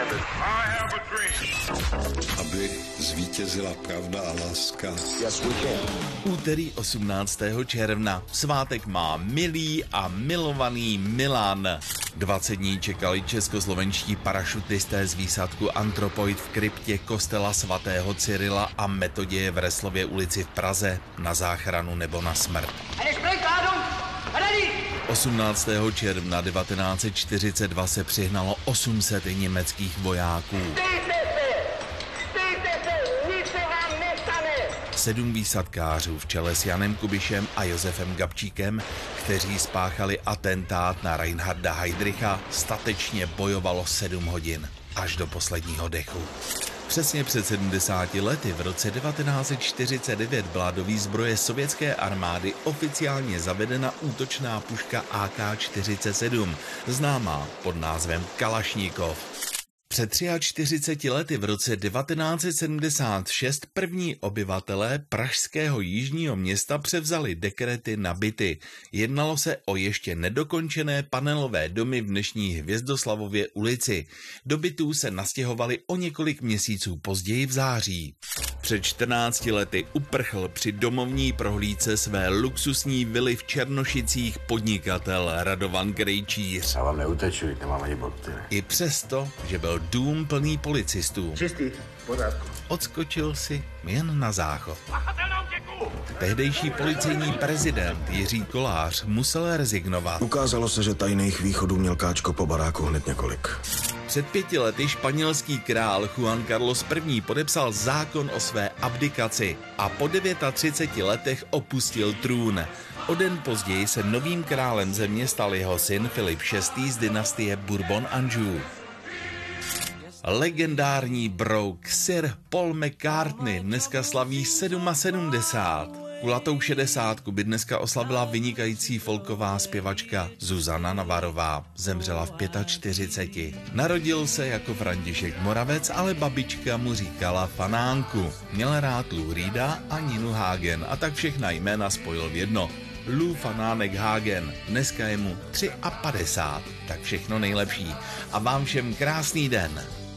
Aby zvítězila pravda a láska. Úterý 18. června. Svátek má milý a milovaný Milan. 20 dní čekali českoslovenští parašutisté z výsadku Antropoid v kryptě kostela svatého Cyrila a Metoděje v Reslově ulici v Praze na záchranu nebo na smrt. 18. června 1942 se přihnalo 800 německých vojáků. 7 výsadkářů v čele s Janem Kubišem a Josefem Gabčíkem, kteří spáchali atentát na Reinharda Heydricha, statečně bojovalo 7 hodin, až do posledního dechu. Přesně před 70 lety v roce 1949 byla do výzbroje sovětské armády oficiálně zavedena útočná puška AK-47, známá pod názvem Kalašnikov. Před 43 lety v roce 1976 první obyvatelé pražského jižního města převzali dekrety na byty. Jednalo se o ještě nedokončené panelové domy v dnešní Hvězdoslavově ulici. Do bytů se nastěhovali o několik měsíců později v září. Před 14 lety uprchl při domovní prohlídce své luxusní vily v Černošicích podnikatel Radovan Krejčíř. Já vám neuteču, nemám ani boty. I přesto, že byl dům plný policistů. Čistý, pořádku. Odskočil si jen na záchod. Tehdejší policejní prezident Jiří Kolář musel rezignovat. Ukázalo se, že tajných východů měl Káčko po baráku hned několik. Před 5 lety španělský král Juan Carlos I. podepsal zákon o své abdikaci a po 39 letech opustil trůn. O den později se novým králem země stal jeho syn Filip VI. Z dynastie Bourbon-Anjou. Legendární brouk Sir Paul McCartney dneska slaví 77. Kulatou 60 by dneska oslavila vynikající folková zpěvačka Zuzana Navarová. Zemřela v 45. Narodil se jako František Moravec, ale babička mu říkala Fanánku. Měl rád Lou Reeda a Ninu Hagen a tak všechna jména spojil v jedno. Lou Fanánek Hagen. Dneska je mu 53. Tak všechno nejlepší. A vám všem krásný den.